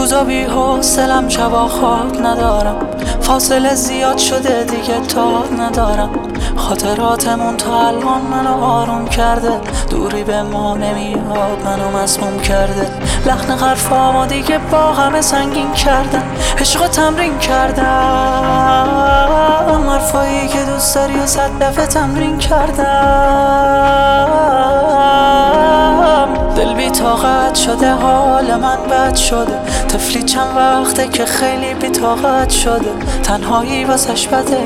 روزا بی حوصلم، شبا خواب ندارم، فاصله زیاد شده دیگه تاب ندارم. خاطراتمون تا الان منو آروم کرده، دوری به ما نمیاد منو مسموم کرده. لحن حرفامو دیگه با همه سنگین کردن، عشقو تمرین کردم، حرفایی که دوست داری و 100 دفعه تمرین کردم. دل بی طاقت شده، حال من بد شده، طفلی چند وقته که خیلی بی طاقت شده. تنهایی واسش بده،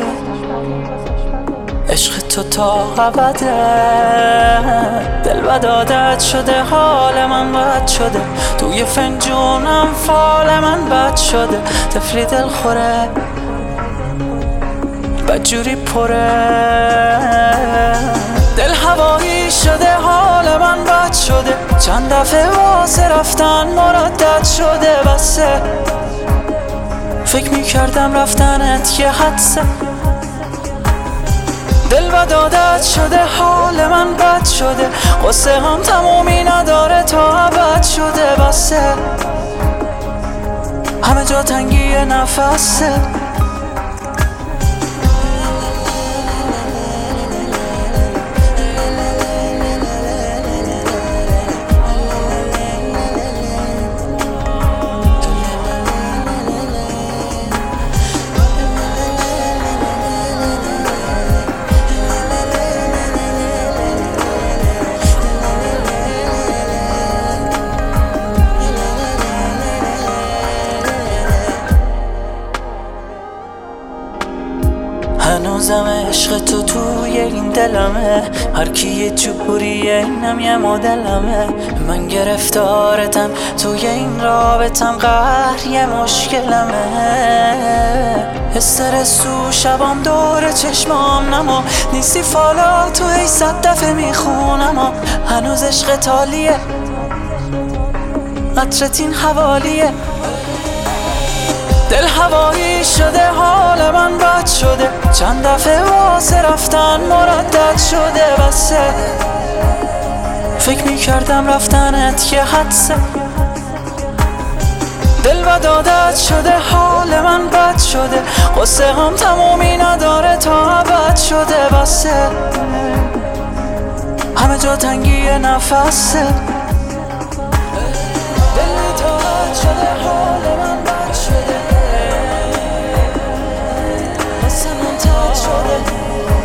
عشق تو تا ابده. دل بد عادت شده، حال من بد شده، توی فنجونم فال من بد شده. طفلی دل خوره، بدجوری پره، دل هوایی شده، حال من بد شده. چند دفعه واسه رفتن مردد شده، بسه فکر میکردم رفتنت یه حدسه. دل بد عادت شده، حال من بد شده، قصه هم تمومی نداره تا ابد شده. بسه همه جا تنگی نفسه. هنوزم عشق تو توی این دلمه، هر کی یه جوریه اینم یه مدلمه. من گرفتارتم توی این رابطم، قهر یه مشکلمه. استرس تو شبام دور چشمام نما، نیستی فالا تو هی 100 دفعه میخونم. هنوز عشق تالیه، عطرت این حوالیه. دل هوایی شده، حال من بد شده، چند دفعه واسه رفتن مردد شده. بسه فکر میکردم رفتنت یه حدسه. دل بد عادت شده، حال من بد شده، قصه هم تمومی نداره تا ابد شده. بسه همه جا تنگی نفسه. دل بی طاقت شده، حال من بد شده، قصه من تد شده.